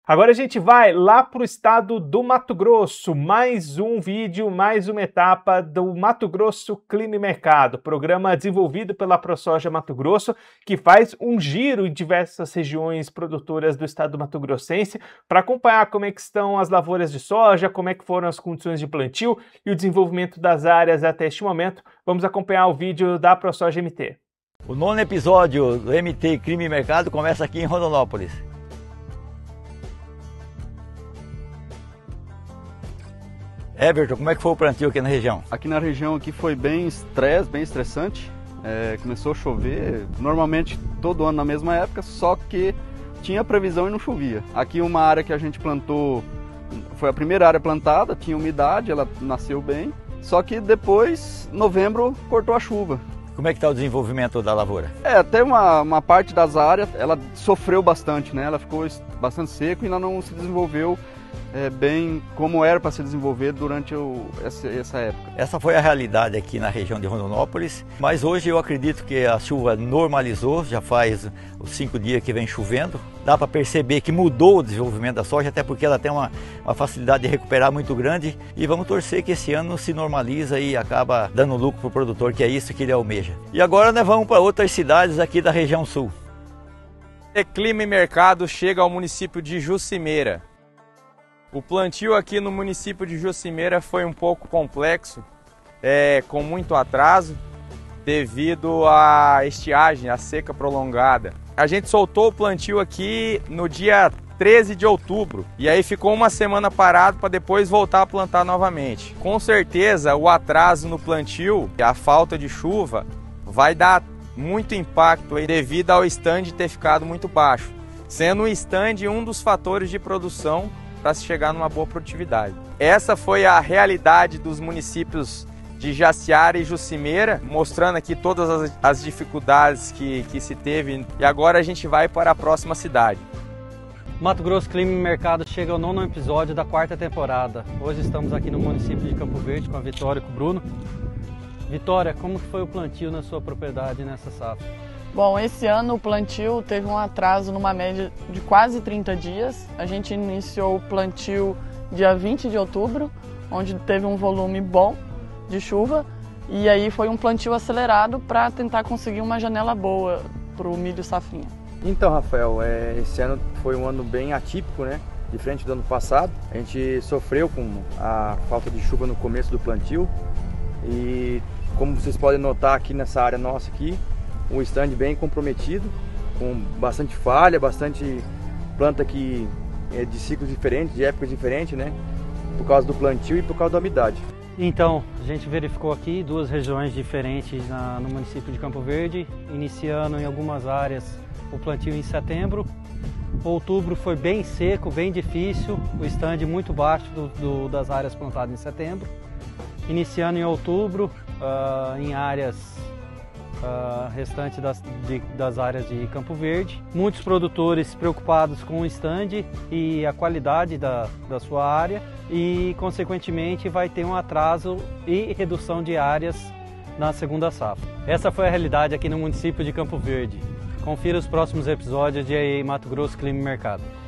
Agora a gente vai lá para o estado do Mato Grosso, mais um vídeo, mais uma etapa do Mato Grosso Clima e Mercado, programa desenvolvido pela ProSoja Mato Grosso, que faz um giro em diversas regiões produtoras do estado do Mato Grossense para acompanhar como é que estão as lavouras de soja, como é que foram as condições de plantio e o desenvolvimento das áreas até este momento. Vamos acompanhar o vídeo da ProSoja MT. O 9º episódio do MT Clima e Mercado começa aqui em Rondonópolis. Everton, como é que foi o plantio aqui na região? Aqui na região aqui foi bem estressante. Começou a chover, normalmente todo ano na mesma época, só que tinha previsão e não chovia. Aqui uma área que a gente plantou, foi a primeira área plantada, tinha umidade, ela nasceu bem, só que depois, novembro, cortou a chuva. Como é que está o desenvolvimento da lavoura? Até uma parte das áreas, ela sofreu bastante, né? Ela ficou bastante seco e ainda não se desenvolveu bem como era para se desenvolver durante essa época. Essa foi a realidade aqui na região de Rondonópolis, mas hoje eu acredito que a chuva normalizou, já faz os 5 dias que vem chovendo. Dá para perceber que mudou o desenvolvimento da soja, até porque ela tem uma facilidade de recuperar muito grande, e vamos torcer que esse ano se normaliza e acaba dando lucro para o produtor, que é isso que ele almeja. E agora nós vamos para outras cidades aqui da região sul. Clima e Mercado chega ao município de Jucimeira. O plantio aqui no município de Jucimeira foi um pouco complexo, com muito atraso, devido à estiagem, à seca prolongada. A gente soltou o plantio aqui no dia 13 de outubro, e aí ficou uma semana parado para depois voltar a plantar novamente. Com certeza o atraso no plantio, a falta de chuva, vai dar muito impacto aí, devido ao stand ter ficado muito baixo, sendo o stand um dos fatores de produção para se chegar numa boa produtividade. Essa foi a realidade dos municípios de Jaciara e Jucimeira, mostrando aqui todas as dificuldades que se teve, e agora a gente vai para a próxima cidade. Mato Grosso Clima e Mercado chega ao 9º episódio da 4ª temporada. Hoje estamos aqui no município de Campo Verde com a Vitória e com o Bruno. Vitória, como foi o plantio na sua propriedade nessa safra? Bom, esse ano o plantio teve um atraso numa média de quase 30 dias. A gente iniciou o plantio dia 20 de outubro, onde teve um volume bom de chuva, e aí foi um plantio acelerado para tentar conseguir uma janela boa para o milho safrinha. Então, Rafael, esse ano foi um ano bem atípico, né? Diferente do ano passado. A gente sofreu com a falta de chuva no começo do plantio, e como vocês podem notar aqui nessa área nossa aqui, um stand bem comprometido, com bastante falha, bastante planta que é de ciclos diferentes, de épocas diferentes, né? Por causa do plantio e por causa da umidade. Então, a gente verificou aqui 2 regiões diferentes no município de Campo Verde, iniciando em algumas áreas o plantio em setembro. Outubro foi bem seco, bem difícil, o stand muito baixo das áreas plantadas em setembro. Iniciando em outubro, em áreas restante das áreas de Campo Verde. Muitos produtores preocupados com o stand e a qualidade da sua área, e consequentemente vai ter um atraso e redução de áreas na segunda safra. Essa foi a realidade aqui no município de Campo Verde. Confira os próximos episódios de Mato Grosso Clima e Mercado.